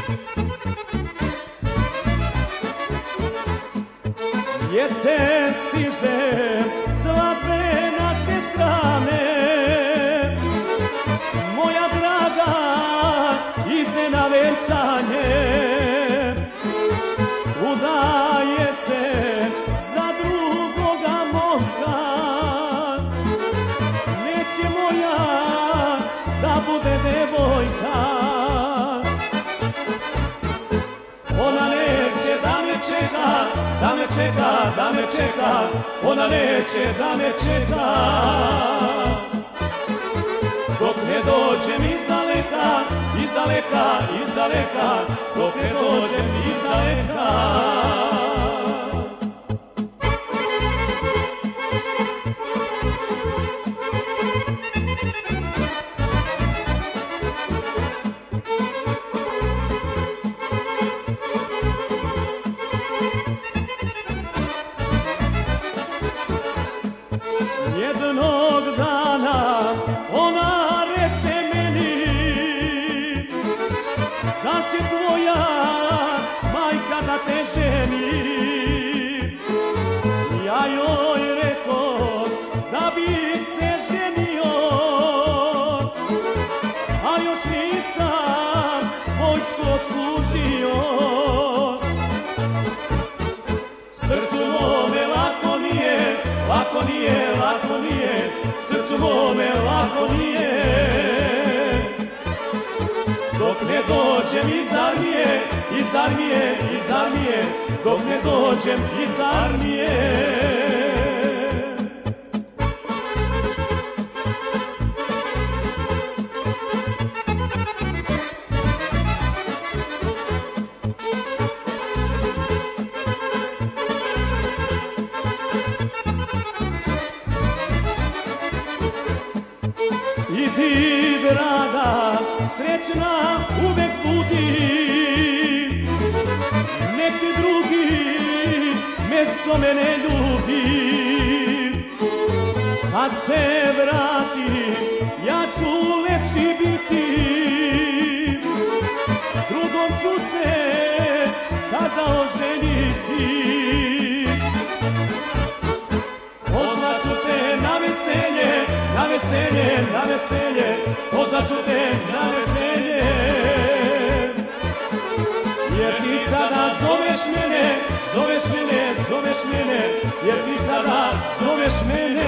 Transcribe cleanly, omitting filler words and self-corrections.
Jesen stiže, svadbe na sve strane, moja draga ide na venčanje. Udaje se za drugoga momka, neće moja da bude devojka. Ona neće da me čeka, da me čeka, da me čeka, ona neće da me čeka. Dok ne dođem izdaleka, izdaleka, izdaleka, dok ne dođem izdaleka. Jednog dana ona reče meni, da će tvoja majka da te ženi. Ja joj rekao da bih se ženio, a još nisam vojsku odslužio. Srcu mome lako nije, lako nije, lako nije, srcu mome lako nije. Dok ne dođem iz armije, iz armije, iz armije, dok ne dođem iz armije. I ti, draga, srećna uvek budi, nek ti drugi mesto mene ljubi. Kad se vratim, ja ću lepši biti, drugom ću se tada oženiti. Pozvaću te na veselje, na veselje, na veselje, pozvaću te na veselje. Jer ti sada zoveš mene, zoveš mene, zoveš mene, jer ti sada zoveš mene.